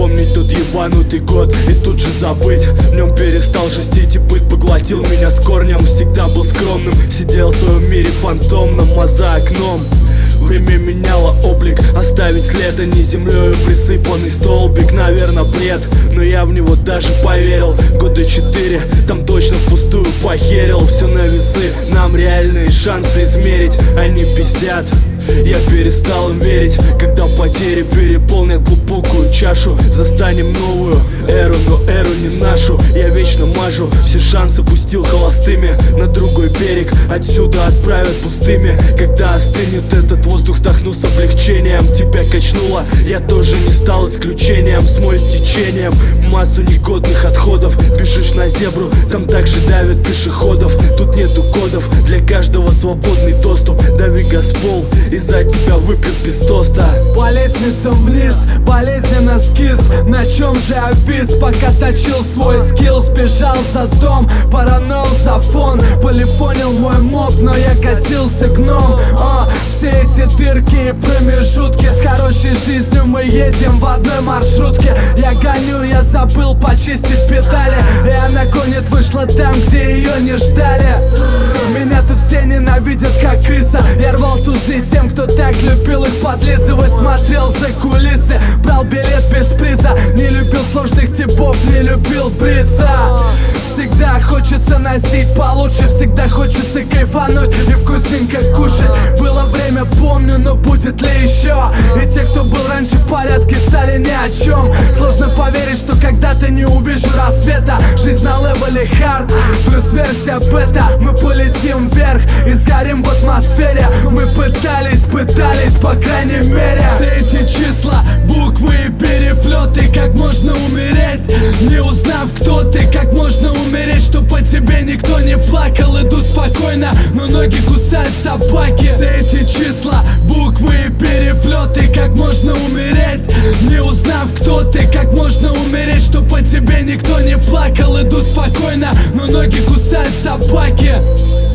вспомнить тот ебанутый год и тут же забыть. В нем перестал жестить и быт поглотил меня с корнем. Всегда был скромным, сидел в своем мире фантомном, а за окном время меняло облик, оставить след, а не землею присыпанный столбик. Наверно, бред, но я в него даже поверил. Года 4, там точно впустую похерил. Все на весы, нам реальные шансы измерить. Они пиздят, я перестал им верить. Когда потери переполнят глубокую чашу, застанем новую эру, но эру не нашу. Я вечно мажу, все шансы пустил холостыми на другой берег, отсюда отправят пустыми. Когда остынет этот воздух, вдохну с облегчением. Тебя качнуло, я тоже не стал исключением. Смоет течением массу негодных отходов. Бежишь на зебру, там также давят пешеходов. Тут нету кодов, для каждого свободный доступ. Дави газпол, из-за тебя выпьют без тоста. По лестницам вниз, болезненно скис. На чем же я вис, пока точил свой скилл? Сбежал за дом, паранол за фон. Полифонил мой моб, но я косился гном. Все эти дырки и промежутки. С хорошей жизнью мы едем в одной маршрутке. Я гоню, я забыл почистить педали, и она гонит, вышла там, где ее не ждали. Меня тут все ненавидят, как крыса. Я рвал тузы тем, кто так любил их подлизывать. Смотрел за кулисы, брал билет без приза. Не любил сложных типов, не любил бриться. Всегда хочется носить получше, всегда хочется кайфануть и вкусненько кушать. Было время, помню, но будет ли еще? И те, кто был раньше в порядке, стали ни о чем. Сложно поверить, что когда-то не увижу рассвета. Жизнь на левеле хард, плюс версия бета. Мы полетим вверх и сгорим в атмосфере. Мы пытались, по крайней мере. Все эти числа, буквы и переплеты. Как можно умереть, не узнав, кто ты? Как можно умереть, что по тебе никто не плакал? Иду спокойно, но ноги кусают собаки. Все эти числа, буквы и переплеты. Как можно умереть, не узнав, кто ты? Как можно умереть, что по тебе никто не плакал? Иду спокойно, но ноги кусают собаки.